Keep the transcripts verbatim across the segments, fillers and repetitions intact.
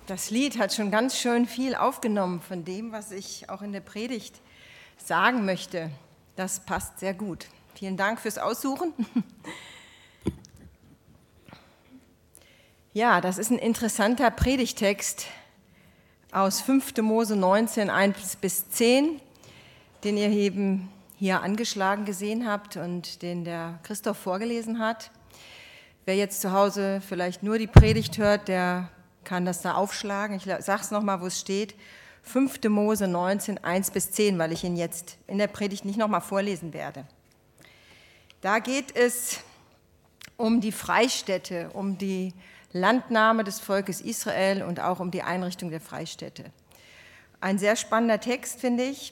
Das Lied hat schon ganz schön viel aufgenommen von dem, was ich auch in der Predigt sagen möchte. Das passt sehr gut. Vielen Dank fürs Aussuchen. Ja, das ist ein interessanter Predigtext aus fünfter Mose neunzehn, eins bis zehn, den ihr eben hier angeschlagen gesehen habt und den der Christoph vorgelesen hat. Wer jetzt zu Hause vielleicht nur die Predigt hört, der kann das da aufschlagen. Ich sage es nochmal, wo es steht. fünfter Mose neunzehn, eins bis zehn, weil ich ihn jetzt in der Predigt nicht nochmal vorlesen werde. Da geht es um die Freistädte, um die Landnahme des Volkes Israel und auch um die Einrichtung der Freistädte. Ein sehr spannender Text, finde ich.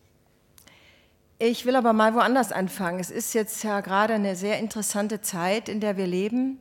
Ich will aber mal woanders anfangen. Es ist jetzt ja gerade eine sehr interessante Zeit, in der wir leben.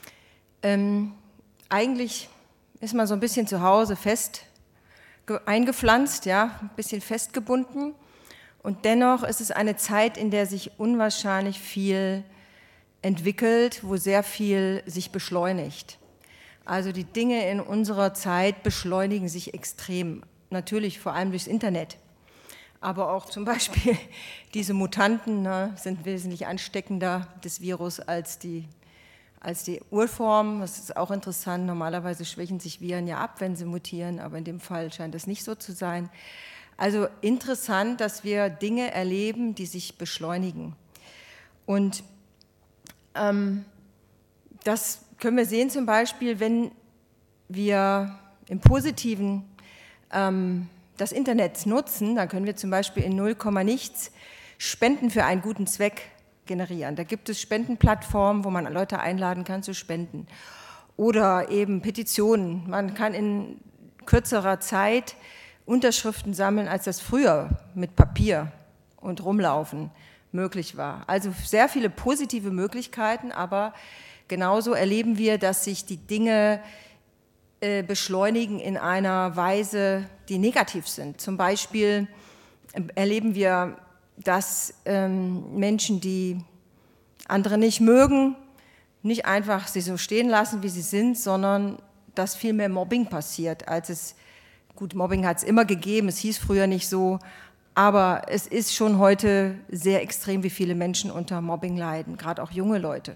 Ähm, eigentlich ist man so ein bisschen zu Hause fest eingepflanzt, ja, ein bisschen festgebunden. Und dennoch ist es eine Zeit, in der sich unwahrscheinlich viel entwickelt, wo sehr viel sich beschleunigt. Also die Dinge in unserer Zeit beschleunigen sich extrem, natürlich vor allem durchs Internet. Aber auch zum Beispiel diese Mutanten ne, sind wesentlich ansteckender des Virus als die, als die Urform. Das ist auch interessant. Normalerweise schwächen sich Viren ja ab, wenn sie mutieren, aber in dem Fall scheint das nicht so zu sein. Also interessant, dass wir Dinge erleben, die sich beschleunigen. Und ähm, das können wir sehen zum Beispiel, wenn wir im Positiven ähm, das Internet nutzen, dann können wir zum Beispiel in null Komma nichts Spenden für einen guten Zweck generieren. Da gibt es Spendenplattformen, wo man Leute einladen kann zu spenden. Oder eben Petitionen. Man kann in kürzerer Zeit Unterschriften sammeln, als das früher mit Papier und Rumlaufen möglich war. Also sehr viele positive Möglichkeiten, aber genauso erleben wir, dass sich die Dinge beschleunigen in einer Weise, die negativ sind. Zum Beispiel erleben wir, dass ähm, Menschen, die andere nicht mögen, nicht einfach sie so stehen lassen, wie sie sind, sondern dass viel mehr Mobbing passiert, als es, gut, Mobbing hat es immer gegeben, es hieß früher nicht so, aber es ist schon heute sehr extrem, wie viele Menschen unter Mobbing leiden, gerade auch junge Leute.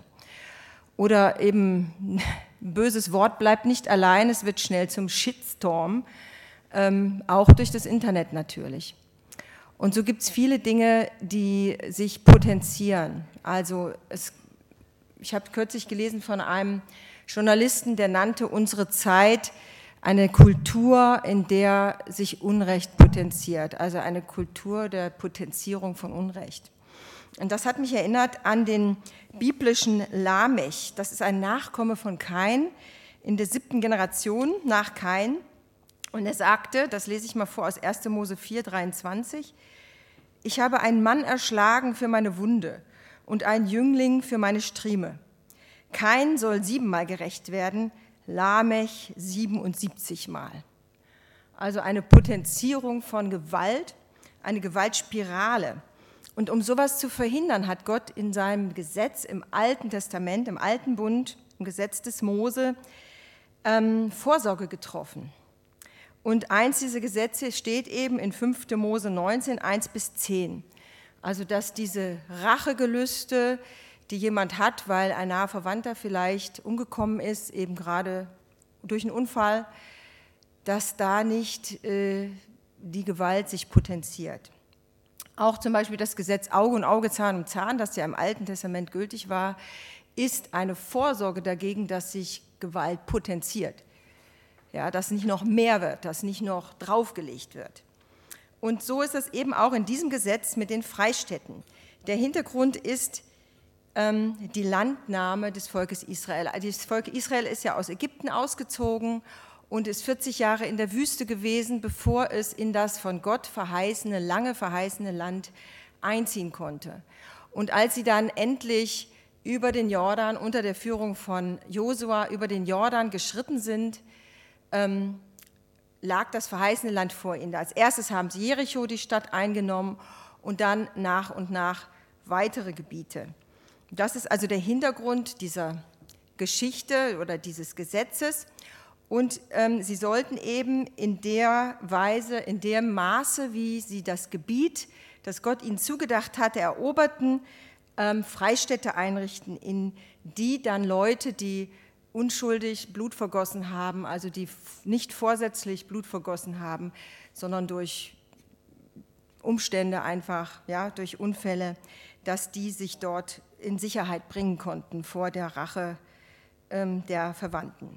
Oder eben ein böses Wort bleibt nicht allein, es wird schnell zum Shitstorm, ähm, auch durch das Internet natürlich. Und so gibt es viele Dinge, die sich potenzieren. Also es, ich habe kürzlich gelesen von einem Journalisten, der nannte unsere Zeit eine Kultur, in der sich Unrecht potenziert, also eine Kultur der Potenzierung von Unrecht. Und das hat mich erinnert an den biblischen Lamech. Das ist ein Nachkomme von Kain in der siebten Generation nach Kain. Und er sagte, das lese ich mal vor aus erster Mose vier, dreiundzwanzig, ich habe einen Mann erschlagen für meine Wunde und einen Jüngling für meine Strieme. Kain soll siebenmal gerächt werden, Lamech siebenundsiebzig Mal. Also eine Potenzierung von Gewalt, eine Gewaltspirale. Und um sowas zu verhindern, hat Gott in seinem Gesetz im Alten Testament, im Alten Bund, im Gesetz des Mose, ähm, Vorsorge getroffen. Und eins dieser Gesetze steht eben in fünfter Mose neunzehn, eins bis zehn. Also dass diese Rachegelüste, die jemand hat, weil ein naher Verwandter vielleicht umgekommen ist, eben gerade durch einen Unfall, dass da nicht äh, die Gewalt sich potenziert. Auch zum Beispiel das Gesetz Auge um Auge, Zahn um Zahn, das ja im Alten Testament gültig war, ist eine Vorsorge dagegen, dass sich Gewalt potenziert. Ja, dass nicht noch mehr wird, dass nicht noch draufgelegt wird. Und so ist es eben auch in diesem Gesetz mit den Freistädten. Der Hintergrund ist ähm, die Landnahme des Volkes Israel. Das Volk Israel ist ja aus Ägypten ausgezogen und ist vierzig Jahre in der Wüste gewesen, bevor es in das von Gott verheißene, lange verheißene Land einziehen konnte. Und als sie dann endlich über den Jordan, unter der Führung von Josua, über den Jordan geschritten sind, ähm, lag das verheißene Land vor ihnen. Als erstes haben sie Jericho, die Stadt, eingenommen und dann nach und nach weitere Gebiete. Das ist also der Hintergrund dieser Geschichte oder dieses Gesetzes. Und ähm, sie sollten eben in der Weise, in dem Maße, wie sie das Gebiet, das Gott ihnen zugedacht hatte, eroberten, ähm, Freistädte einrichten, in die dann Leute, die unschuldig Blut vergossen haben, also die nicht vorsätzlich Blut vergossen haben, sondern durch Umstände einfach, ja, durch Unfälle, dass die sich dort in Sicherheit bringen konnten vor der Rache ähm, der Verwandten.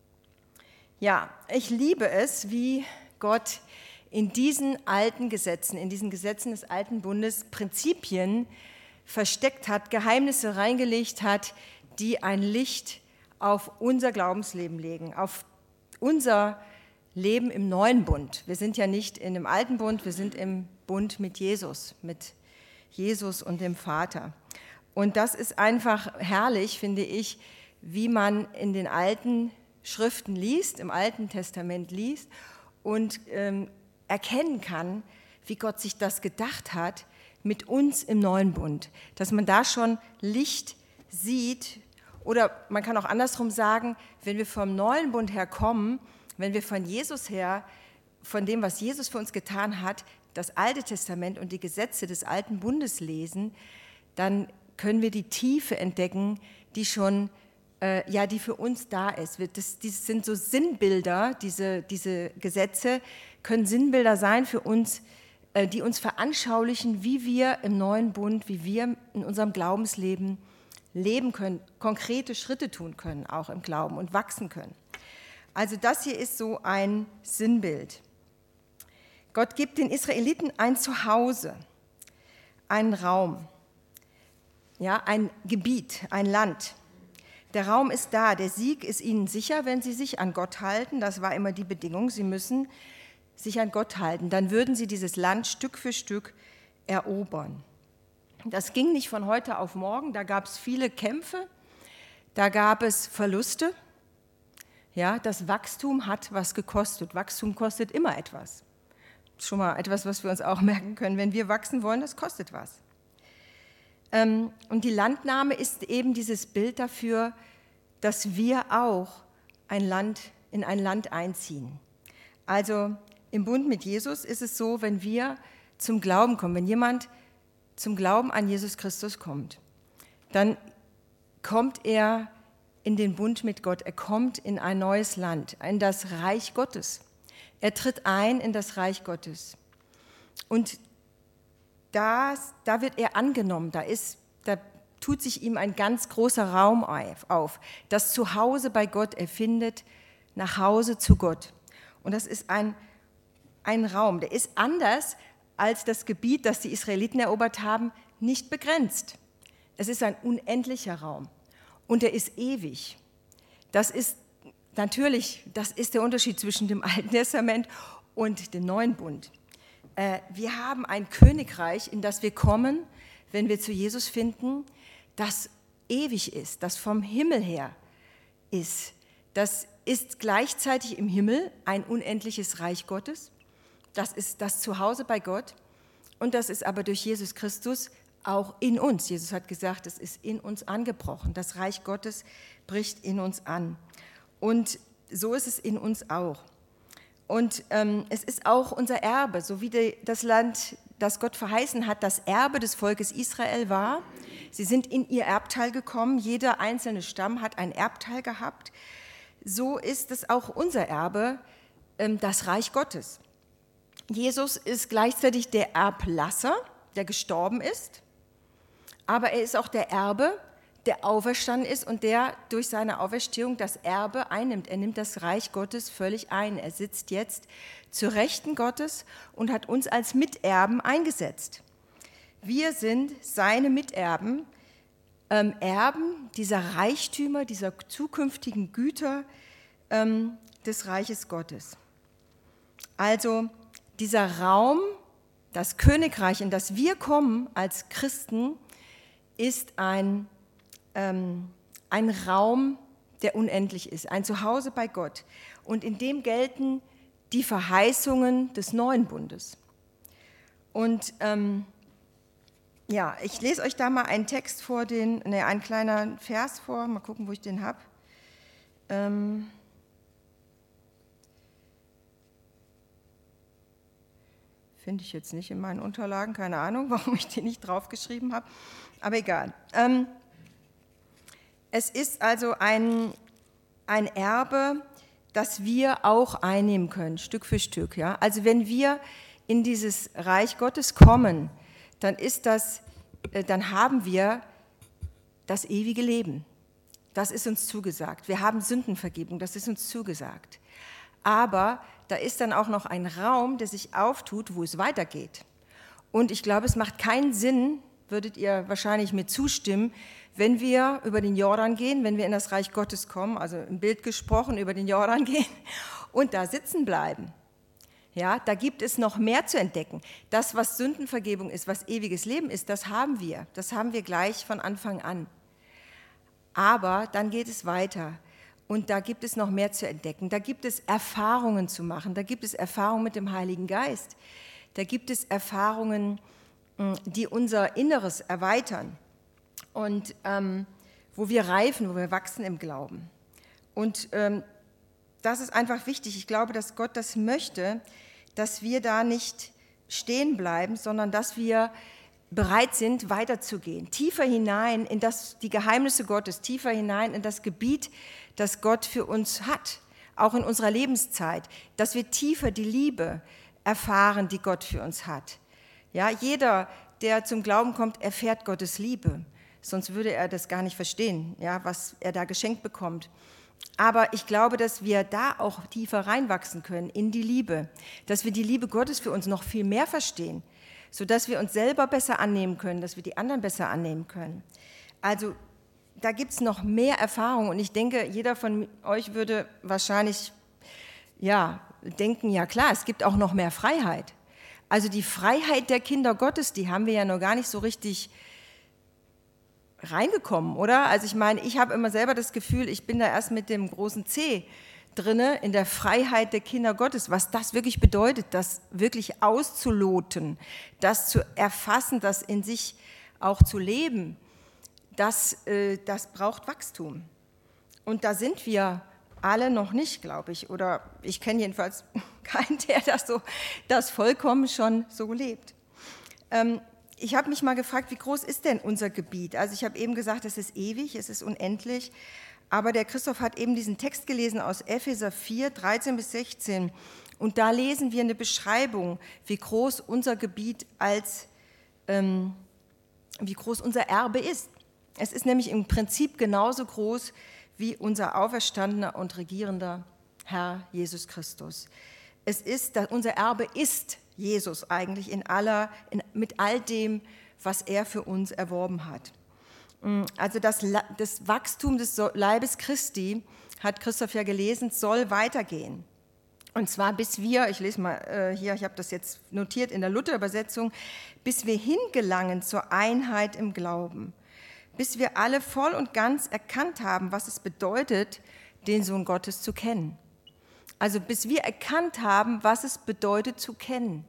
Ja, ich liebe es, wie Gott in diesen alten Gesetzen, in diesen Gesetzen des alten Bundes Prinzipien versteckt hat, Geheimnisse reingelegt hat, die ein Licht auf unser Glaubensleben legen, auf unser Leben im neuen Bund. Wir sind ja nicht in dem alten Bund, wir sind im Bund mit Jesus, mit Jesus und dem Vater. Und das ist einfach herrlich, finde ich, wie man in den alten Schriften liest, im Alten Testament liest und ähm, erkennen kann, wie Gott sich das gedacht hat mit uns im neuen Bund. Dass man da schon Licht sieht, oder man kann auch andersrum sagen, wenn wir vom neuen Bund her kommen, wenn wir von Jesus her, von dem, was Jesus für uns getan hat, das Alte Testament und die Gesetze des alten Bundes lesen, dann können wir die Tiefe entdecken, die schon, äh, ja, die für uns da ist. Das, das sind so Sinnbilder, diese, diese Gesetze können Sinnbilder sein für uns, äh, die uns veranschaulichen, wie wir im neuen Bund, wie wir in unserem Glaubensleben leben können, konkrete Schritte tun können, auch im Glauben und wachsen können. Also das hier ist so ein Sinnbild. Gott gibt den Israeliten ein Zuhause, einen Raum, ja, ein Gebiet, ein Land. Der Raum ist da, der Sieg ist ihnen sicher, wenn sie sich an Gott halten. Das war immer die Bedingung, sie müssen sich an Gott halten. Dann würden sie dieses Land Stück für Stück erobern. Das ging nicht von heute auf morgen, da gab es viele Kämpfe, da gab es Verluste. Ja, das Wachstum hat was gekostet. Wachstum kostet immer etwas. Das ist schon mal etwas, was wir uns auch merken können. Wenn wir wachsen wollen, das kostet was. Und die Landnahme ist eben dieses Bild dafür, dass wir auch ein Land, in ein Land einziehen. Also im Bund mit Jesus ist es so, wenn wir zum Glauben kommen, wenn jemand zum Glauben an Jesus Christus kommt, dann kommt er in den Bund mit Gott, er kommt in ein neues Land, in das Reich Gottes. Er tritt ein in das Reich Gottes. Und das, da wird er angenommen, da, ist, da tut sich ihm ein ganz großer Raum auf. Das Zuhause bei Gott, er findet nach Hause zu Gott. Und das ist ein, ein Raum, der ist anders als das Gebiet, das die Israeliten erobert haben, nicht begrenzt. Es ist ein unendlicher Raum und er ist ewig. Das ist natürlich, das ist der Unterschied zwischen dem Alten Testament und dem Neuen Bund. Wir haben ein Königreich, in das wir kommen, wenn wir zu Jesus finden, das ewig ist, das vom Himmel her ist. Das ist gleichzeitig im Himmel ein unendliches Reich Gottes. Das ist das Zuhause bei Gott und das ist aber durch Jesus Christus auch in uns. Jesus hat gesagt, es ist in uns angebrochen. Das Reich Gottes bricht in uns an. Und so ist es in uns auch. Und ähm, es ist auch unser Erbe, so wie die, das Land, das Gott verheißen hat, das Erbe des Volkes Israel war. Sie sind in ihr Erbteil gekommen, jeder einzelne Stamm hat ein Erbteil gehabt. So ist es auch unser Erbe, ähm, das Reich Gottes. Jesus ist gleichzeitig der Erblasser, der gestorben ist, aber er ist auch der Erbe, der auferstanden ist und der durch seine Auferstehung das Erbe einnimmt. Er nimmt das Reich Gottes völlig ein. Er sitzt jetzt zur Rechten Gottes und hat uns als Miterben eingesetzt. Wir sind seine Miterben, ähm, Erben dieser Reichtümer, dieser zukünftigen Güter ähm, des Reiches Gottes. Also dieser Raum, das Königreich, in das wir kommen als Christen, ist ein, ähm, ein Raum, der unendlich ist, ein Zuhause bei Gott. Und in dem gelten die Verheißungen des neuen Bundes. Und ähm, ja, ich lese euch da mal einen Text vor, den, ne, einen kleinen Vers vor, mal gucken, wo ich den habe. Ähm, Finde ich jetzt nicht in meinen Unterlagen, keine Ahnung, warum ich die nicht draufgeschrieben habe, aber egal. Ähm, es ist also ein, ein Erbe, das wir auch einnehmen können, Stück für Stück. Ja? Also wenn wir in dieses Reich Gottes kommen, dann ist das, äh, dann haben wir das ewige Leben. Das ist uns zugesagt. Wir haben Sündenvergebung, das ist uns zugesagt. Aber da ist dann auch noch ein Raum, der sich auftut, wo es weitergeht. Und ich glaube, es macht keinen Sinn, würdet ihr wahrscheinlich mir zustimmen, wenn wir über den Jordan gehen, wenn wir in das Reich Gottes kommen, also im Bild gesprochen, über den Jordan gehen und da sitzen bleiben. Ja, da gibt es noch mehr zu entdecken. Das, was Sündenvergebung ist, was ewiges Leben ist, das haben wir. Das haben wir gleich von Anfang an. Aber dann geht es weiter. Und da gibt es noch mehr zu entdecken. Da gibt es Erfahrungen zu machen. Da gibt es Erfahrungen mit dem Heiligen Geist. Da gibt es Erfahrungen, die unser Inneres erweitern und ähm, wo wir reifen, wo wir wachsen im Glauben. Und ähm, das ist einfach wichtig. Ich glaube, dass Gott das möchte, dass wir da nicht stehen bleiben, sondern dass wir bereit sind, weiterzugehen, tiefer hinein in das, die Geheimnisse Gottes, tiefer hinein in das Gebiet, das Gott für uns hat, auch in unserer Lebenszeit, dass wir tiefer die Liebe erfahren, die Gott für uns hat. Ja, jeder, der zum Glauben kommt, erfährt Gottes Liebe, sonst würde er das gar nicht verstehen, ja, was er da geschenkt bekommt. Aber ich glaube, dass wir da auch tiefer reinwachsen können in die Liebe, dass wir die Liebe Gottes für uns noch viel mehr verstehen, sodass wir uns selber besser annehmen können, dass wir die anderen besser annehmen können. Also da gibt es noch mehr Erfahrung und ich denke, jeder von euch würde wahrscheinlich ja, denken, ja klar, es gibt auch noch mehr Freiheit. Also die Freiheit der Kinder Gottes, die haben wir ja noch gar nicht so richtig reingekommen, oder? Also ich meine, ich habe immer selber das Gefühl, ich bin da erst mit dem großen C drinne in der Freiheit der Kinder Gottes, was das wirklich bedeutet, das wirklich auszuloten, das zu erfassen, das in sich auch zu leben, das, äh, das braucht Wachstum. Und da sind wir alle noch nicht, glaube ich, oder ich kenne jedenfalls keinen, der das, so, das vollkommen schon so lebt. Ähm, ich habe mich mal gefragt, wie groß ist denn unser Gebiet? Also ich habe eben gesagt, es ist ewig, es ist unendlich, aber der Christoph hat eben diesen Text gelesen aus Epheser vier, dreizehn bis sechzehn und da lesen wir eine Beschreibung, wie groß unser Gebiet als, ähm, wie groß unser Erbe ist. Es ist nämlich im Prinzip genauso groß wie unser auferstandener und regierender Herr Jesus Christus. Es ist, unser Erbe ist Jesus eigentlich in aller, in, mit all dem, was er für uns erworben hat. Also das, das Wachstum des Leibes Christi, hat Christoph ja gelesen, soll weitergehen. Und zwar bis wir, ich lese mal äh, hier, ich habe das jetzt notiert in der Luther-Übersetzung, bis wir hingelangen zur Einheit im Glauben, bis wir alle voll und ganz erkannt haben, was es bedeutet, den Sohn Gottes zu kennen. Also bis wir erkannt haben, was es bedeutet zu kennen.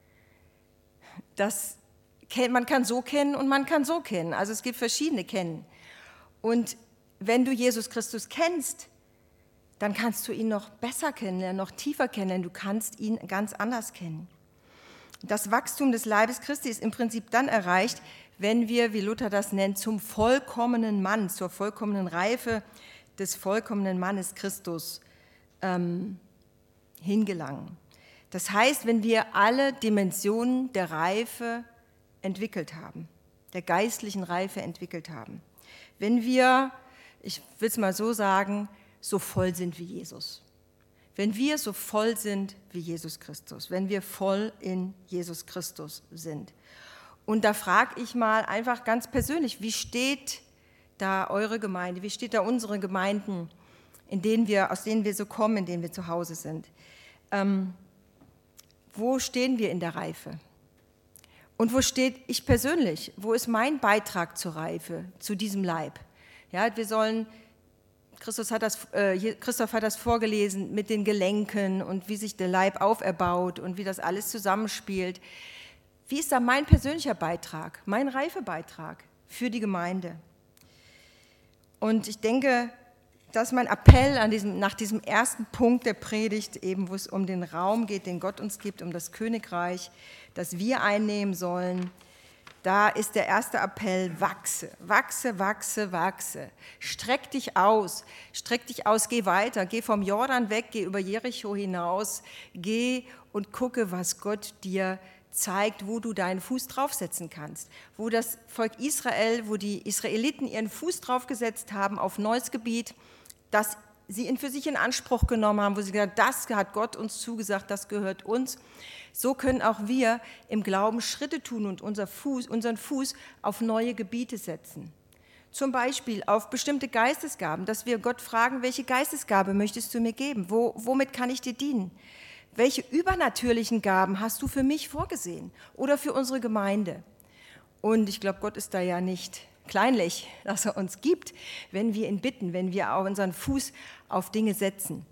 Das, man kann so kennen und man kann so kennen. Also es gibt verschiedene Kennen. Und wenn du Jesus Christus kennst, dann kannst du ihn noch besser kennenlernen, noch tiefer kennenlernen. Du kannst ihn ganz anders kennen. Das Wachstum des Leibes Christi ist im Prinzip dann erreicht, wenn wir, wie Luther das nennt, zum vollkommenen Mann, zur vollkommenen Reife des vollkommenen Mannes Christus ähm, hingelangen. Das heißt, wenn wir alle Dimensionen der Reife entwickelt haben, der geistlichen Reife entwickelt haben. Wenn wir, ich will es mal so sagen, so voll sind wie Jesus. Wenn wir so voll sind wie Jesus Christus, wenn wir voll in Jesus Christus sind. Und da frage ich mal einfach ganz persönlich, wie steht da eure Gemeinde, wie steht da unsere Gemeinden, in denen wir, aus denen wir so kommen, in denen wir zu Hause sind? Ähm, wo stehen wir in der Reife? Und wo steht ich persönlich? Wo ist mein Beitrag zur Reife, zu diesem Leib? Ja, wir sollen, Christus hat das, äh, Christoph hat das vorgelesen mit den Gelenken und wie sich der Leib auferbaut und wie das alles zusammenspielt. Wie ist da mein persönlicher Beitrag, mein Reifebeitrag für die Gemeinde? Und ich denke, das ist mein Appell an diesem, nach diesem ersten Punkt der Predigt, eben wo es um den Raum geht, den Gott uns gibt, um das Königreich, das wir einnehmen sollen. Da ist der erste Appell, wachse, wachse, wachse, wachse. Streck dich aus, streck dich aus, geh weiter, geh vom Jordan weg, geh über Jericho hinaus, geh und gucke, was Gott dir zeigt, wo du deinen Fuß draufsetzen kannst. Wo das Volk Israel, wo die Israeliten ihren Fuß draufgesetzt haben auf neues Gebiet, das sie ihn für sich in Anspruch genommen haben, wo sie gesagt haben, das hat Gott uns zugesagt, das gehört uns. So können auch wir im Glauben Schritte tun und unser Fuß, unseren Fuß auf neue Gebiete setzen. Zum Beispiel auf bestimmte Geistesgaben, dass wir Gott fragen, welche Geistesgabe möchtest du mir geben? Wo, womit kann ich dir dienen? Welche übernatürlichen Gaben hast du für mich vorgesehen oder für unsere Gemeinde? Und ich glaube, Gott ist da ja nicht kleinlich, dass er uns gibt, wenn wir ihn bitten, wenn wir auch unseren Fuß auf Dinge setzen,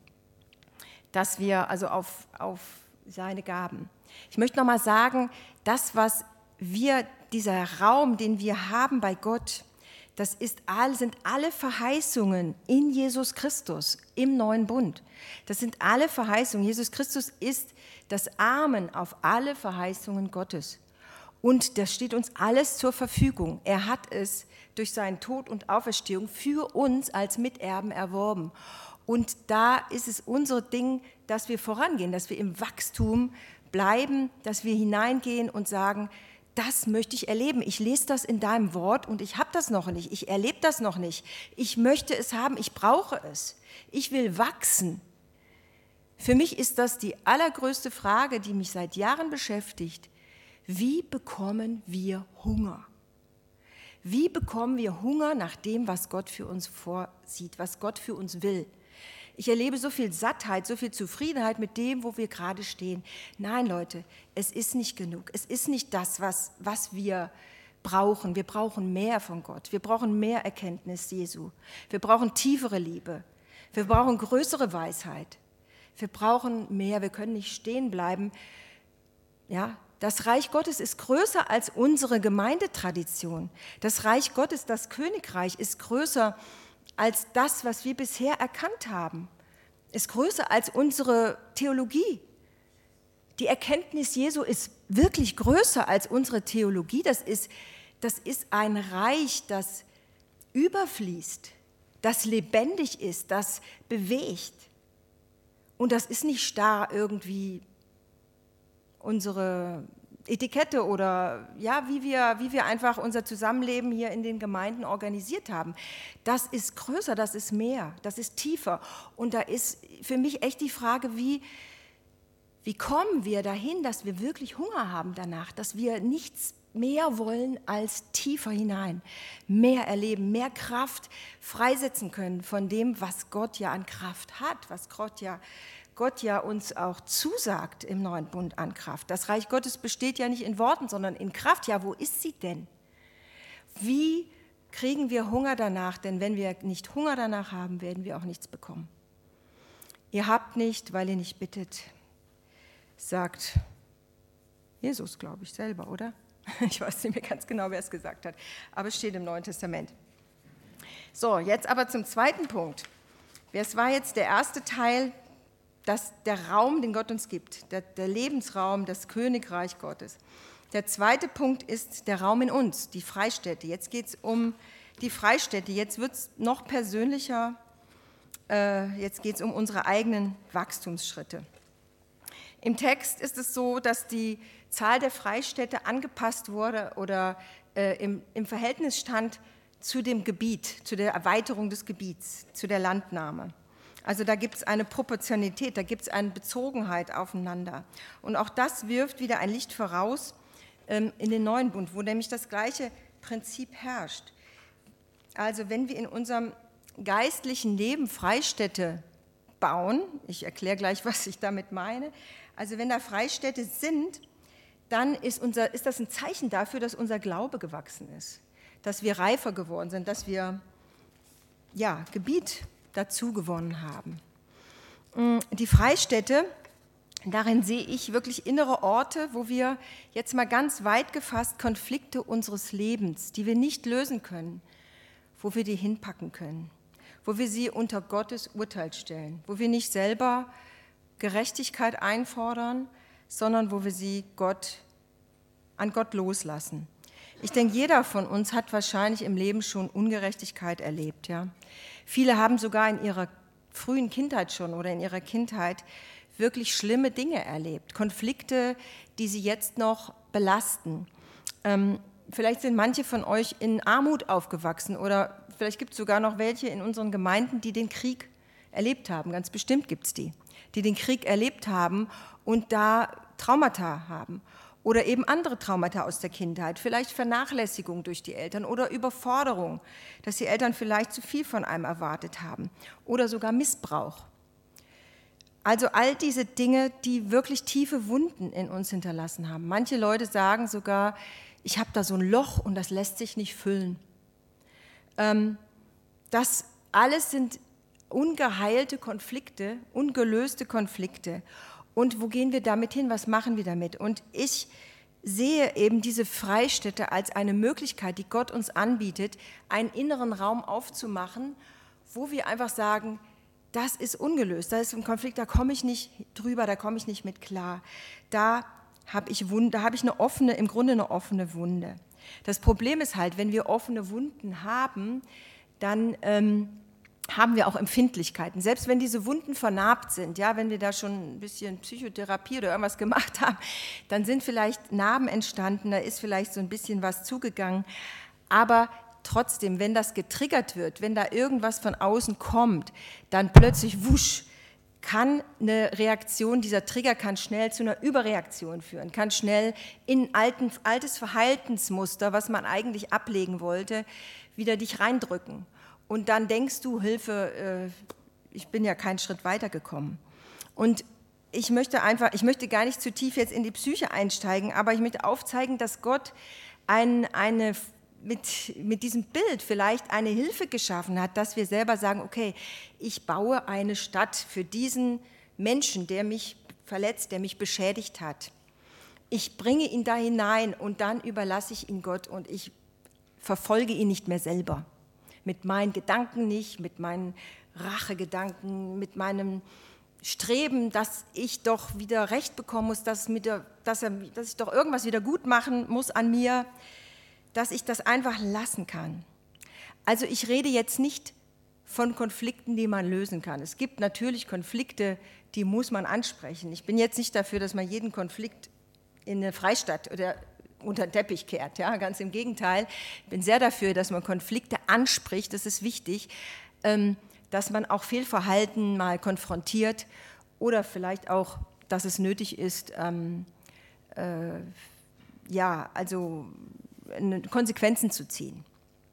dass wir also auf, auf seine Gaben. Ich möchte noch mal sagen, das, was wir, dieser Raum, den wir haben bei Gott, das ist all, sind alle Verheißungen in Jesus Christus im neuen Bund. Das sind alle Verheißungen. Jesus Christus ist das Amen auf alle Verheißungen Gottes. Und das steht uns alles zur Verfügung. Er hat es durch seinen Tod und Auferstehung für uns als Miterben erworben. Und da ist es unser Ding, dass wir vorangehen, dass wir im Wachstum bleiben, dass wir hineingehen und sagen, das möchte ich erleben. Ich lese das in deinem Wort und ich habe das noch nicht. Ich erlebe das noch nicht. Ich möchte es haben, ich brauche es. Ich will wachsen. Für mich ist das die allergrößte Frage, die mich seit Jahren beschäftigt. Wie bekommen wir Hunger? Wie bekommen wir Hunger nach dem, was Gott für uns vorsieht, was Gott für uns will? Ich erlebe so viel Sattheit, so viel Zufriedenheit mit dem, wo wir gerade stehen. Nein, Leute, es ist nicht genug. Es ist nicht das, was, was wir brauchen. Wir brauchen mehr von Gott. Wir brauchen mehr Erkenntnis Jesu. Wir brauchen tiefere Liebe. Wir brauchen größere Weisheit. Wir brauchen mehr. Wir können nicht stehen bleiben. Ja, das Reich Gottes ist größer als unsere Gemeindetradition. Das Reich Gottes, das Königreich, ist größer als das, was wir bisher erkannt haben. Ist größer als unsere Theologie. Die Erkenntnis Jesu ist wirklich größer als unsere Theologie. Das ist, das ist ein Reich, das überfließt, das lebendig ist, das bewegt. Und das ist nicht starr irgendwie unsere Etikette oder ja, wie wir, wie wir einfach unser Zusammenleben hier in den Gemeinden organisiert haben. Das ist größer, das ist mehr, das ist tiefer. Und da ist für mich echt die Frage, wie, wie kommen wir dahin, dass wir wirklich Hunger haben danach, dass wir nichts mehr wollen als tiefer hinein, mehr erleben, mehr Kraft freisetzen können von dem, was Gott ja an Kraft hat, was Gott ja Gott ja uns auch zusagt im neuen Bund an Kraft. Das Reich Gottes besteht ja nicht in Worten, sondern in Kraft. Ja, wo ist sie denn? Wie kriegen wir Hunger danach? Denn wenn wir nicht Hunger danach haben, werden wir auch nichts bekommen. Ihr habt nicht, weil ihr nicht bittet, sagt Jesus, glaube ich, selber, oder? Ich weiß nicht mehr ganz genau, wer es gesagt hat, aber es steht im Neuen Testament. So, jetzt aber zum zweiten Punkt. Es war jetzt der erste Teil, dass der Raum, den Gott uns gibt, der, der Lebensraum, das Königreich Gottes. Der zweite Punkt ist der Raum in uns, die Freistädte. Jetzt geht es um die Freistädte, jetzt wird es noch persönlicher, äh, jetzt geht es um unsere eigenen Wachstumsschritte. Im Text ist es so, dass die Zahl der Freistädte angepasst wurde oder äh, im, im Verhältnis stand zu dem Gebiet, zu der Erweiterung des Gebiets, zu der Landnahme. Also da gibt es eine Proportionalität, da gibt es eine Bezogenheit aufeinander. Und auch das wirft wieder ein Licht voraus ähm, in den neuen Bund, wo nämlich das gleiche Prinzip herrscht. Also wenn wir in unserem geistlichen Leben Freistädte bauen, ich erkläre gleich, was ich damit meine, also wenn da Freistädte sind, dann ist, unser, ist das ein Zeichen dafür, dass unser Glaube gewachsen ist, dass wir reifer geworden sind, dass wir ja, Gebiet dazu gewonnen haben. Die Freistädte, darin sehe ich wirklich innere Orte, wo wir jetzt mal ganz weit gefasst Konflikte unseres Lebens, die wir nicht lösen können, wo wir die hinpacken können, wo wir sie unter Gottes Urteil stellen, wo wir nicht selber Gerechtigkeit einfordern, sondern wo wir sie Gott, an Gott loslassen. Ich denke, jeder von uns hat wahrscheinlich im Leben schon Ungerechtigkeit erlebt. Ja? Viele haben sogar in ihrer frühen Kindheit schon oder in ihrer Kindheit wirklich schlimme Dinge erlebt, Konflikte, die sie jetzt noch belasten. Ähm, vielleicht sind manche von euch in Armut aufgewachsen oder vielleicht gibt es sogar noch welche in unseren Gemeinden, die den Krieg erlebt haben. Ganz bestimmt gibt es die, die den Krieg erlebt haben und da Traumata haben. Oder eben andere Traumata aus der Kindheit, vielleicht Vernachlässigung durch die Eltern oder Überforderung, dass die Eltern vielleicht zu viel von einem erwartet haben oder sogar Missbrauch. Also all diese Dinge, die wirklich tiefe Wunden in uns hinterlassen haben. Manche Leute sagen sogar, ich habe da so ein Loch und das lässt sich nicht füllen. Das alles sind ungeheilte Konflikte, ungelöste Konflikte. Und wo gehen wir damit hin? Was machen wir damit? Und ich sehe eben diese Freistätte als eine Möglichkeit, die Gott uns anbietet, einen inneren Raum aufzumachen, wo wir einfach sagen, das ist ungelöst, da ist ein Konflikt, da komme ich nicht drüber, da komme ich nicht mit klar. Da habe ich, Wund, da habe ich eine offene, im Grunde eine offene Wunde. Das Problem ist halt, wenn wir offene Wunden haben, dann ähm, haben wir auch Empfindlichkeiten. Selbst wenn diese Wunden vernarbt sind, ja, wenn wir da schon ein bisschen Psychotherapie oder irgendwas gemacht haben, dann sind vielleicht Narben entstanden, da ist vielleicht so ein bisschen was zugegangen. Aber trotzdem, wenn das getriggert wird, wenn da irgendwas von außen kommt, dann plötzlich wusch, kann eine Reaktion, dieser Trigger kann schnell zu einer Überreaktion führen, kann schnell in alten, altes Verhaltensmuster, was man eigentlich ablegen wollte, wieder dich reindrücken. Und dann denkst du, Hilfe, ich bin ja keinen Schritt weitergekommen. Und ich möchte einfach, ich möchte gar nicht zu tief jetzt in die Psyche einsteigen, aber ich möchte aufzeigen, dass Gott ein, eine, mit, mit diesem Bild vielleicht eine Hilfe geschaffen hat, dass wir selber sagen, okay, ich baue eine Stadt für diesen Menschen, der mich verletzt, der mich beschädigt hat. Ich bringe ihn da hinein und dann überlasse ich ihn Gott und ich verfolge ihn nicht mehr selber. Mit meinen Gedanken nicht, mit meinen Rachegedanken, mit meinem Streben, dass ich doch wieder Recht bekommen muss, dass, mit der, dass, er, dass ich doch irgendwas wieder gut machen muss an mir, dass ich das einfach lassen kann. Also ich rede jetzt nicht von Konflikten, die man lösen kann. Es gibt natürlich Konflikte, die muss man ansprechen. Ich bin jetzt nicht dafür, dass man jeden Konflikt in eine Freistadt oder unter den Teppich kehrt, ja, ganz im Gegenteil. Ich bin sehr dafür, dass man Konflikte anspricht, das ist wichtig, ähm, dass man auch Fehlverhalten mal konfrontiert oder vielleicht auch, dass es nötig ist, ähm, äh, ja, also Konsequenzen zu ziehen.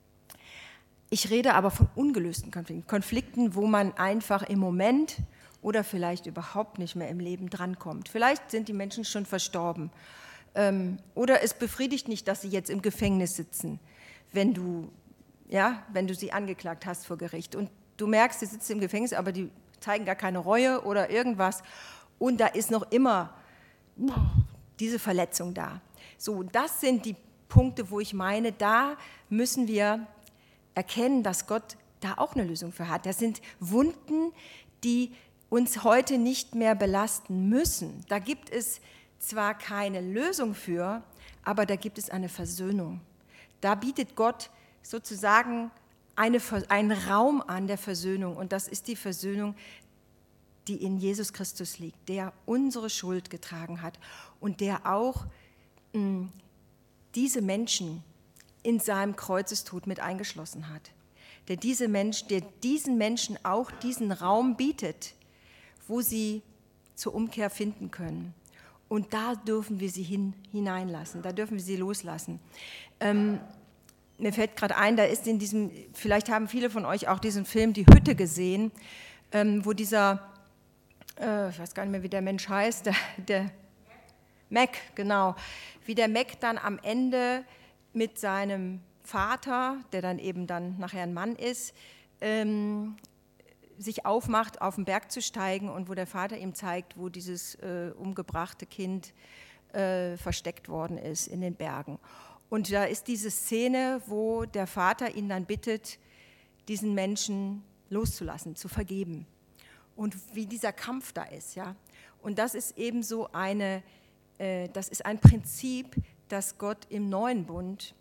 Ich rede aber von ungelösten Konflikten, Konflikten, wo man einfach im Moment oder vielleicht überhaupt nicht mehr im Leben drankommt. Vielleicht sind die Menschen schon verstorben. Oder es befriedigt nicht, dass sie jetzt im Gefängnis sitzen, wenn du, ja, wenn du sie angeklagt hast vor Gericht. Und du merkst, sie sitzen im Gefängnis, aber die zeigen gar keine Reue oder irgendwas. Und da ist noch immer diese Verletzung da. So, das sind die Punkte, wo ich meine, da müssen wir erkennen, dass Gott da auch eine Lösung für hat. Das sind Wunden, die uns heute nicht mehr belasten müssen. Da gibt es zwar keine Lösung für, aber da gibt es eine Versöhnung. Da bietet Gott sozusagen eine, einen Raum an der Versöhnung und das ist die Versöhnung, die in Jesus Christus liegt, der unsere Schuld getragen hat und der auch mh, diese Menschen in seinem Kreuzestod mit eingeschlossen hat. Der, diese Mensch, der diesen Menschen auch diesen Raum bietet, wo sie zur Umkehr finden können. Und da dürfen wir sie hin, hineinlassen, da dürfen wir sie loslassen. Ähm, mir fällt gerade ein, da ist in diesem, vielleicht haben viele von euch auch diesen Film Die Hütte gesehen, ähm, wo dieser, äh, ich weiß gar nicht mehr, wie der Mensch heißt, der, der Mac, genau, wie der Mac dann am Ende mit seinem Vater, der dann eben dann nachher ein Mann ist, ähm, sich aufmacht, auf den Berg zu steigen und wo der Vater ihm zeigt, wo dieses äh, umgebrachte Kind äh, versteckt worden ist in den Bergen. Und da ist diese Szene, wo der Vater ihn dann bittet, diesen Menschen loszulassen, zu vergeben. Und wie dieser Kampf da ist, ja. Und das ist eben so eine, äh, das ist ein Prinzip, das Gott im neuen Bund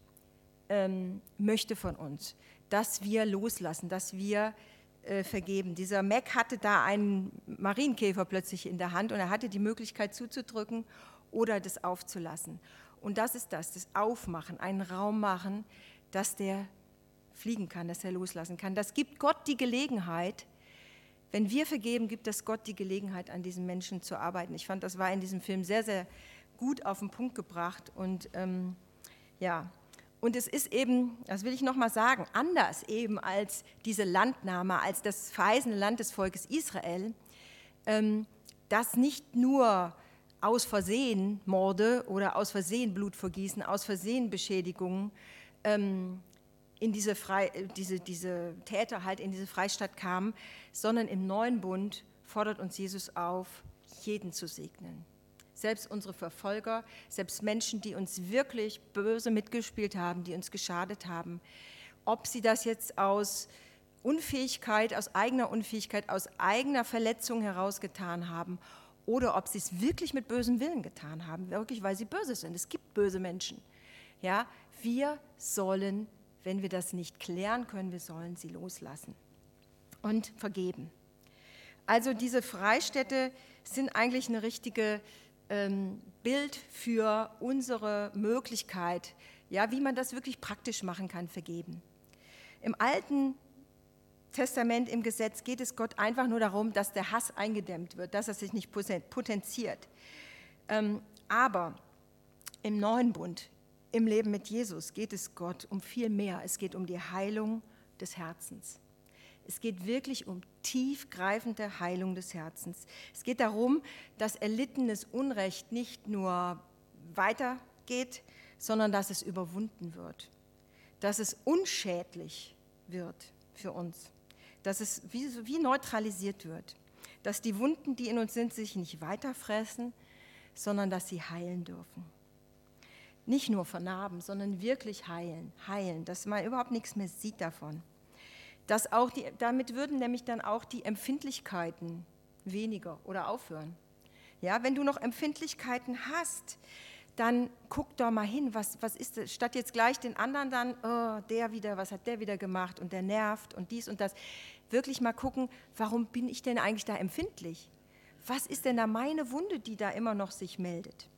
ähm, möchte von uns, dass wir loslassen, dass wir äh, vergeben. Dieser Mac hatte da einen Marienkäfer plötzlich in der Hand und er hatte die Möglichkeit zuzudrücken oder das aufzulassen. Und das ist das, das Aufmachen, einen Raum machen, dass der fliegen kann, dass er loslassen kann. Das gibt Gott die Gelegenheit, wenn wir vergeben, gibt es Gott die Gelegenheit, an diesen Menschen zu arbeiten. Ich fand, das war in diesem Film sehr, sehr gut auf den Punkt gebracht. Und ähm, ja, und es ist eben, das will ich nochmal sagen, anders eben als diese Landnahme, als das verheißene Land des Volkes Israel, ähm, das nicht nur aus Versehen Morde oder aus Versehen Blutvergießen, aus Versehen Beschädigungen ähm, in diese, Frei, diese, diese Täter halt in diese Freistadt kamen, sondern im neuen Bund fordert uns Jesus auf, jeden zu segnen. Selbst unsere Verfolger, selbst Menschen, die uns wirklich böse mitgespielt haben, die uns geschadet haben, ob sie das jetzt aus Unfähigkeit, aus eigener Unfähigkeit, aus eigener Verletzung herausgetan haben oder ob sie es wirklich mit bösem Willen getan haben, wirklich, weil sie böse sind. Es gibt böse Menschen. Ja, wir sollen, wenn wir das nicht klären können, wir sollen sie loslassen und vergeben. Also diese Freistädte sind eigentlich eine richtige ähm, Bild für unsere Möglichkeit, ja, wie man das wirklich praktisch machen kann, vergeben. Im Alten Testament, im Gesetz geht es Gott einfach nur darum, dass der Hass eingedämmt wird, dass er sich nicht potenziert. Ähm, aber im Neuen Bund, im Leben mit Jesus geht es Gott um viel mehr. Es geht um die Heilung des Herzens. Es geht wirklich um tiefgreifende Heilung des Herzens. Es geht darum, dass erlittenes Unrecht nicht nur weitergeht, sondern dass es überwunden wird, dass es unschädlich wird für uns, dass es wie, wie neutralisiert wird, dass die Wunden, die in uns sind, sich nicht weiterfressen, sondern dass sie heilen dürfen. Nicht nur vernarben, sondern wirklich heilen, heilen, dass man überhaupt nichts mehr sieht davon. Dass auch die, damit würden nämlich dann auch die Empfindlichkeiten weniger oder aufhören. Ja, wenn du noch Empfindlichkeiten hast, dann guck doch mal hin, was, was ist das? Statt jetzt gleich den anderen dann, oh, der wieder, was hat der wieder gemacht und der nervt und dies und das. Wirklich mal gucken, warum bin ich denn eigentlich da empfindlich? Was ist denn da meine Wunde, die da immer noch sich meldet?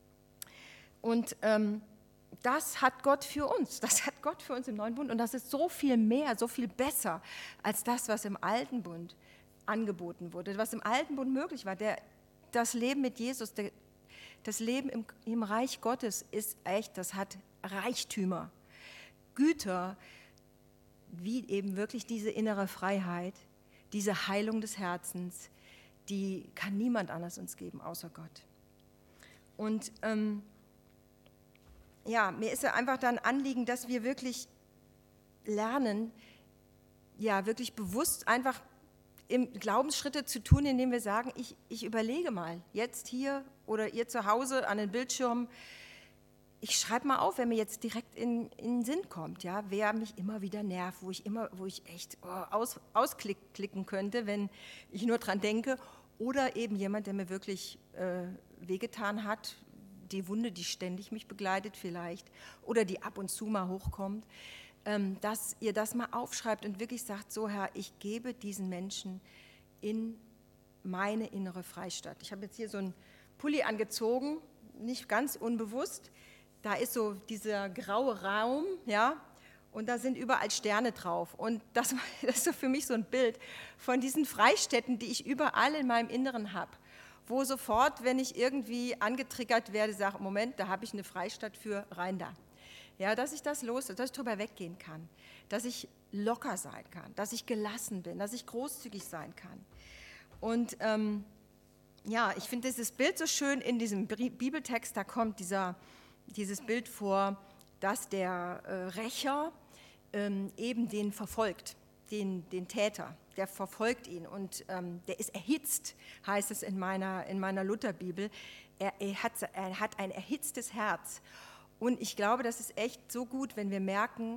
Und ähm, das hat Gott für uns, das hat Gott für uns im Neuen Bund und das ist so viel mehr, so viel besser als das, was im Alten Bund angeboten wurde, was im Alten Bund möglich war. Der, das Leben mit Jesus, der, das Leben im, im Reich Gottes ist echt, das hat Reichtümer, Güter, wie eben wirklich diese innere Freiheit, diese Heilung des Herzens, die kann niemand anders uns geben, außer Gott. Und ähm, ja, mir ist ja einfach dann ein Anliegen, dass wir wirklich lernen, ja, wirklich bewusst einfach im Glaubensschritte zu tun, indem wir sagen, ich, ich überlege mal, jetzt hier oder ihr zu Hause an den Bildschirm, ich schreibe mal auf, wenn mir jetzt direkt in, in den Sinn kommt, ja, wer mich immer wieder nervt, wo ich immer, wo ich echt oh, aus, ausklicken könnte, wenn ich nur dran denke, oder eben jemand, der mir wirklich äh, wehgetan hat, die Wunde, die ständig mich begleitet vielleicht oder die ab und zu mal hochkommt, ähm, dass ihr das mal aufschreibt und wirklich sagt, so Herr, ich gebe diesen Menschen in meine innere Freistadt. Ich habe jetzt hier so einen Pulli angezogen, nicht ganz unbewusst, da ist so dieser graue Raum, ja, und da sind überall Sterne drauf und das, das ist so für mich so ein Bild von diesen Freistädten, die ich überall in meinem Inneren habe, wo sofort, wenn ich irgendwie angetriggert werde, sage, Moment, da habe ich eine Freistadt für, rein da. Ja, dass ich das los, dass ich drüber weggehen kann, dass ich locker sein kann, dass ich gelassen bin, dass ich großzügig sein kann. Und ähm, ja, ich finde dieses Bild so schön in diesem Bibeltext, da kommt dieser, dieses Bild vor, dass der äh, Rächer ähm, eben den verfolgt, den, den Täter. Der verfolgt ihn und ähm, der ist erhitzt, heißt es in meiner, in meiner Lutherbibel. Er, er, hat, er hat ein erhitztes Herz. Und ich glaube, das ist echt so gut, wenn wir merken,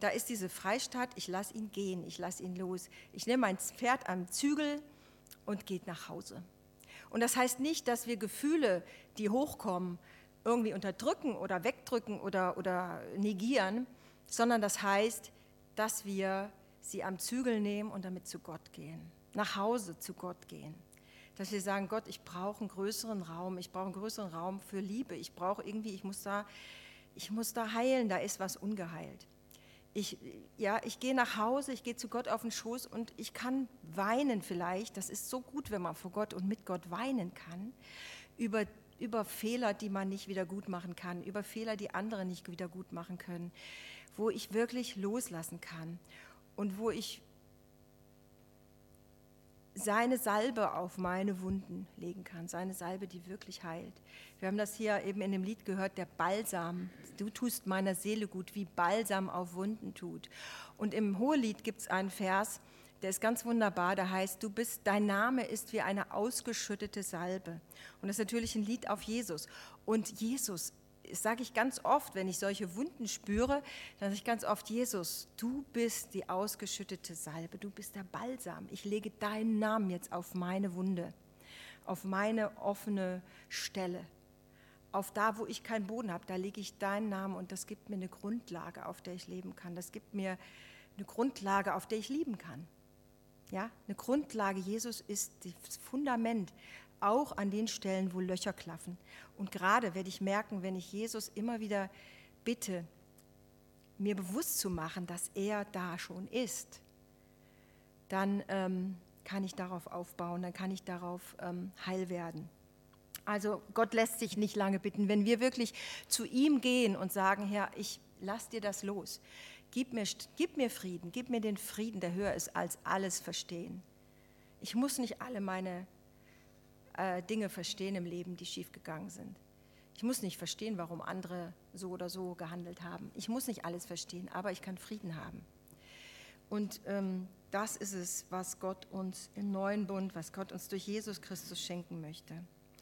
da ist diese Freistatt, ich lasse ihn gehen, ich lasse ihn los. Ich nehme mein Pferd am Zügel und gehe nach Hause. Und das heißt nicht, dass wir Gefühle, die hochkommen, irgendwie unterdrücken oder wegdrücken oder, oder negieren, sondern das heißt, dass wir sie am Zügel nehmen und damit zu Gott gehen, nach Hause zu Gott gehen. Dass wir sagen, Gott, ich brauche einen größeren Raum, ich brauche einen größeren Raum für Liebe, ich brauche irgendwie, ich muss da, ich muss da heilen, da ist was ungeheilt. Ich, ja, ich gehe nach Hause, ich gehe zu Gott auf den Schoß und ich kann weinen vielleicht, das ist so gut, wenn man vor Gott und mit Gott weinen kann, über, über Fehler, die man nicht wieder gut machen kann, über Fehler, die andere nicht wieder gut machen können, wo ich wirklich loslassen kann und wo ich seine Salbe auf meine Wunden legen kann, seine Salbe, die wirklich heilt. Wir haben das hier eben in dem Lied gehört, der Balsam. Du tust meiner Seele gut, wie Balsam auf Wunden tut. Und im Hohelied gibt es einen Vers, der ist ganz wunderbar, der heißt, du bist, dein Name ist wie eine ausgeschüttete Salbe. Und das ist natürlich ein Lied auf Jesus. Und Jesus, das sage ich ganz oft, wenn ich solche Wunden spüre, dann sage ich ganz oft, Jesus, du bist die ausgeschüttete Salbe, du bist der Balsam. Ich lege deinen Namen jetzt auf meine Wunde, auf meine offene Stelle. Auf da, wo ich keinen Boden habe, da lege ich deinen Namen und das gibt mir eine Grundlage, auf der ich leben kann. Das gibt mir eine Grundlage, auf der ich lieben kann. Ja, eine Grundlage, Jesus ist das Fundament, auch an den Stellen, wo Löcher klaffen. Und gerade werde ich merken, wenn ich Jesus immer wieder bitte, mir bewusst zu machen, dass er da schon ist, dann ähm, kann ich darauf aufbauen, dann kann ich darauf ähm, heil werden. Also Gott lässt sich nicht lange bitten. Wenn wir wirklich zu ihm gehen und sagen, Herr, ich lass dir das los, gib mir, gib mir Frieden, gib mir den Frieden, der höher ist als alles Verstehen. Ich muss nicht alle meine äh, Dinge verstehen im Leben, die schiefgegangen sind. Ich muss nicht verstehen, warum andere so oder so gehandelt haben. Ich muss nicht alles verstehen, aber ich kann Frieden haben. Und ähm, das ist es, was Gott uns im neuen Bund, was Gott uns durch Jesus Christus schenken möchte.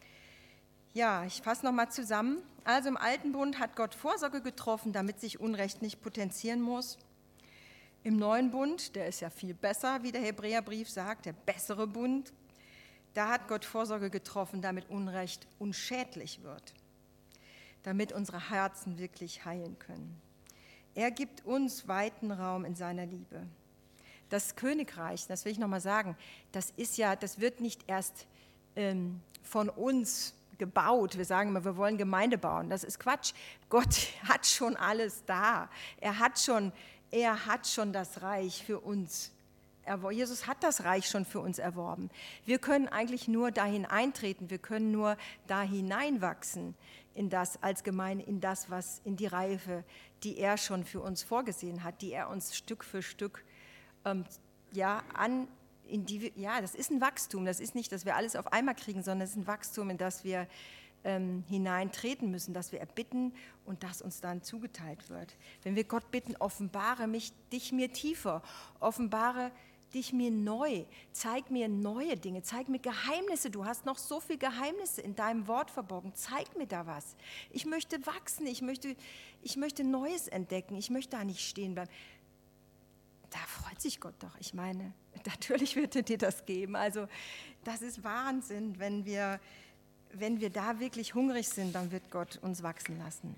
Ja, ich fasse nochmal zusammen. Also im alten Bund hat Gott Vorsorge getroffen, damit sich Unrecht nicht potenzieren muss. Im neuen Bund, der ist ja viel besser, wie der Hebräerbrief sagt, der bessere Bund, da hat Gott Vorsorge getroffen, damit Unrecht unschädlich wird, damit unsere Herzen wirklich heilen können. Er gibt uns weiten Raum in seiner Liebe. Das Königreich, das will ich nochmal sagen, das ist ja, das wird nicht erst ähm, von uns gebaut. Wir sagen immer, wir wollen Gemeinde bauen. Das ist Quatsch. Gott hat schon alles da. Er hat schon, er hat schon das Reich für uns erworben. Jesus hat das Reich schon für uns erworben. Wir können eigentlich nur dahin eintreten. Wir können nur da hineinwachsen in das als Gemeinde, in das, was in die Reife, die er schon für uns vorgesehen hat, die er uns Stück für Stück ähm, ja an In die, ja, das ist ein Wachstum, das ist nicht, dass wir alles auf einmal kriegen, sondern es ist ein Wachstum, in das wir ähm, hineintreten müssen, dass wir erbitten und das uns dann zugeteilt wird. Wenn wir Gott bitten, offenbare mich, dich mir tiefer, offenbare dich mir neu, zeig mir neue Dinge, zeig mir Geheimnisse, du hast noch so viele Geheimnisse in deinem Wort verborgen, zeig mir da was. Ich möchte wachsen, ich möchte, ich möchte Neues entdecken, ich möchte da nicht stehen bleiben. Da freut sich Gott doch. Ich meine, natürlich wird er dir das geben. Also das ist Wahnsinn. Wenn wir, wenn wir da wirklich hungrig sind, dann wird Gott uns wachsen lassen.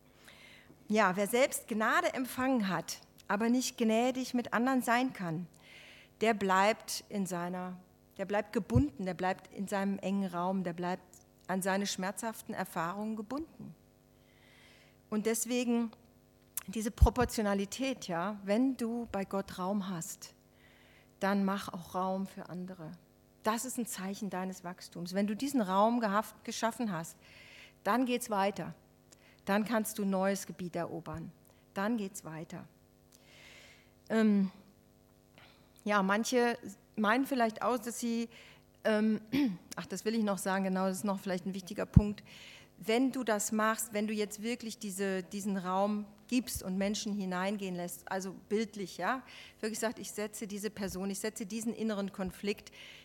Ja, wer selbst Gnade empfangen hat, aber nicht gnädig mit anderen sein kann, der bleibt in seiner, der bleibt gebunden, der bleibt in seinem engen Raum, der bleibt an seine schmerzhaften Erfahrungen gebunden. Und deswegen diese Proportionalität, ja, wenn du bei Gott Raum hast, dann mach auch Raum für andere. Das ist ein Zeichen deines Wachstums. Wenn du diesen Raum gehaft, geschaffen hast, dann geht es weiter. Dann kannst du ein neues Gebiet erobern. Dann geht es weiter. Ähm, ja, manche meinen vielleicht auch, dass sie, ähm, ach, das will ich noch sagen, genau, das ist noch vielleicht ein wichtiger Punkt. Wenn du das machst, wenn du jetzt wirklich diese, diesen Raum gibst und Menschen hineingehen lässt, also bildlich, ja, wirklich sagt, ich setze diese Person, ich setze diesen inneren Konflikt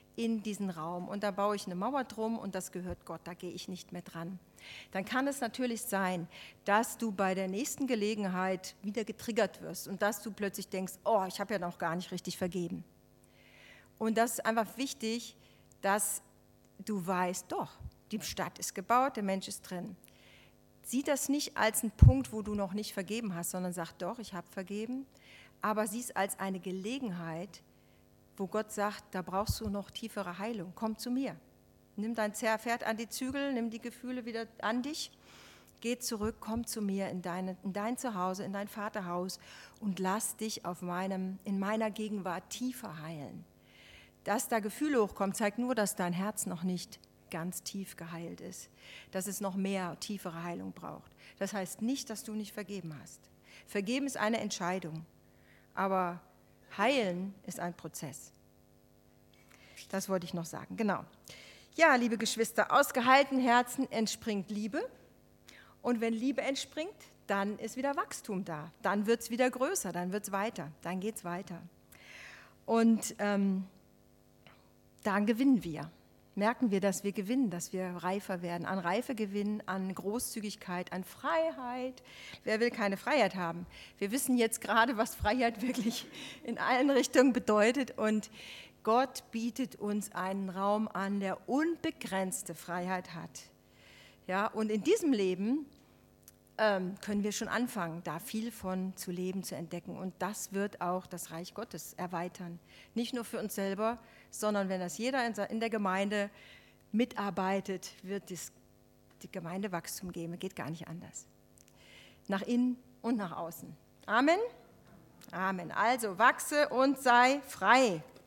in diesen Raum und da baue ich eine Mauer drum und das gehört Gott, da gehe ich nicht mehr dran. Dann kann es natürlich sein, dass du bei der nächsten Gelegenheit wieder getriggert wirst und dass du plötzlich denkst, oh, ich habe ja noch gar nicht richtig vergeben. Und das ist einfach wichtig, dass du weißt, doch, die Stadt ist gebaut, der Mensch ist drin. Sieh das nicht als einen Punkt, wo du noch nicht vergeben hast, sondern sag, doch, ich habe vergeben, aber sieh es als eine Gelegenheit, wo Gott sagt, da brauchst du noch tiefere Heilung, komm zu mir. Nimm dein Pferd an die Zügel, nimm die Gefühle wieder an dich, geh zurück, komm zu mir in, deine, in dein Zuhause, in dein Vaterhaus und lass dich auf meinem, in meiner Gegenwart tiefer heilen. Dass da Gefühle hochkommen, zeigt nur, dass dein Herz noch nicht ganz tief geheilt ist, dass es noch mehr tiefere Heilung braucht. Das heißt nicht, dass du nicht vergeben hast. Vergeben ist eine Entscheidung, aber heilen ist ein Prozess. Das wollte ich noch sagen, genau. Ja, liebe Geschwister, aus geheilten Herzen entspringt Liebe und wenn Liebe entspringt, dann ist wieder Wachstum da, dann wird es wieder größer, dann wird es weiter, dann geht es weiter. Und ähm, dann gewinnen wir. Merken wir, dass wir gewinnen, dass wir reifer werden, an Reife gewinnen, an Großzügigkeit, an Freiheit. Wer will keine Freiheit haben? Wir wissen jetzt gerade, was Freiheit wirklich in allen Richtungen bedeutet und Gott bietet uns einen Raum an, der unbegrenzte Freiheit hat. Ja, und in diesem Leben ähm, können wir schon anfangen, da viel von zu leben, zu entdecken und das wird auch das Reich Gottes erweitern. Nicht nur für uns selber, sondern wenn das jeder in der Gemeinde mitarbeitet, wird es die Gemeinde Wachstum geben. Geht gar nicht anders. Nach innen und nach außen. Amen. Amen. Also wachse und sei frei.